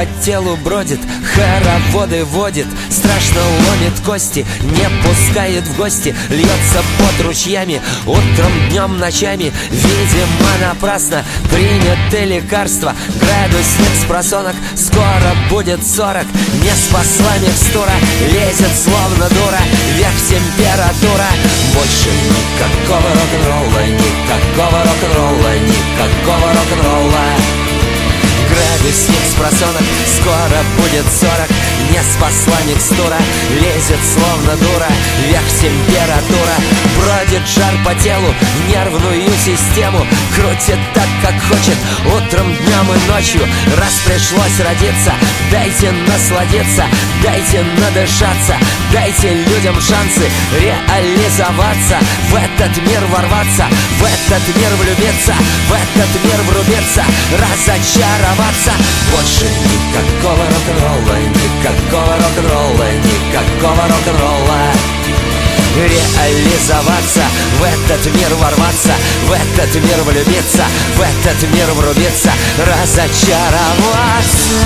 по телу бродит, хороводы водит, страшно ломит кости, не пускает в гости, льется под ручьями, утром, днем, ночами. Видимо, напрасно приняты лекарства. Градусник с просонок, скоро будет 40. Не спасла микстура, лезет словно дура, вверх температура. Больше никакого рок-н-ролла, никакого рок-н-ролла, никакого рок-н-ролла. Градусник с просонок, скоро будет 40. Не спасла микстура, лезет словно дура, вверх температура. Бродит жар по телу, нервную систему крутит так, как хочет, утром, днем и ночью. Раз пришлось родиться, дайте насладиться, дайте надышаться, дайте людям шансы реализоваться, в этот мир ворваться, в этот мир влюбиться, в этот мир врубиться, разочароваться. Больше никакого рок-н-ролла, никакого рок-н-ролла, никакого рок-н-ролла. Реализоваться, в этот мир ворваться, в этот мир влюбиться, в этот мир врубиться, разочароваться.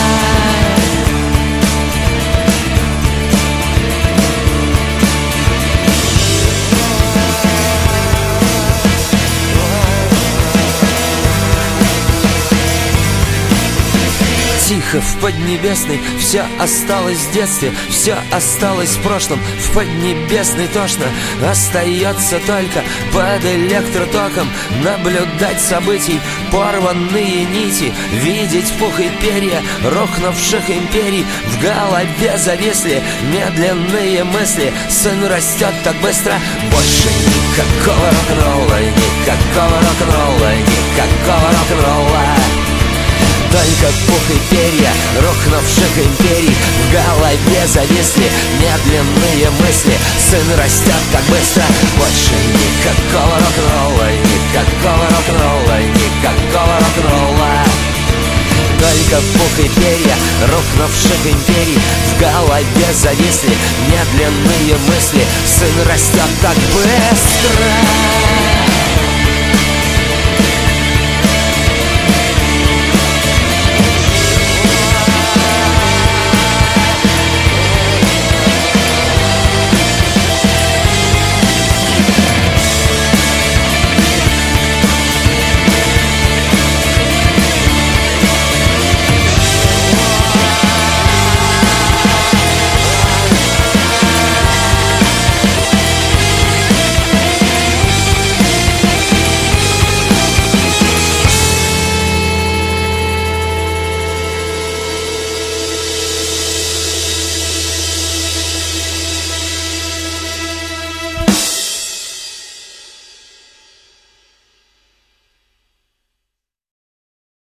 Тихо в Поднебесной, все осталось в детстве, все осталось в прошлом. В Поднебесной тошно, остается только под электротоком наблюдать событий, порванные нити, видеть пух и перья рухнувших империй. В голове зависли медленные мысли, сын растет так быстро. Больше никакого рок-н-ролла, никакого рок-н-ролла, никакого рок-н-ролла. Только пух и перья рухнувших империй. В голове зависли медленные мысли, сын растет так быстро. Больше никакого рок-н-ролла, никакого рок-н-ролла, никакого рок-н-ролла. Только пух и перья рухнувших империй. В голове зависли медленные мысли, сын растет так быстро.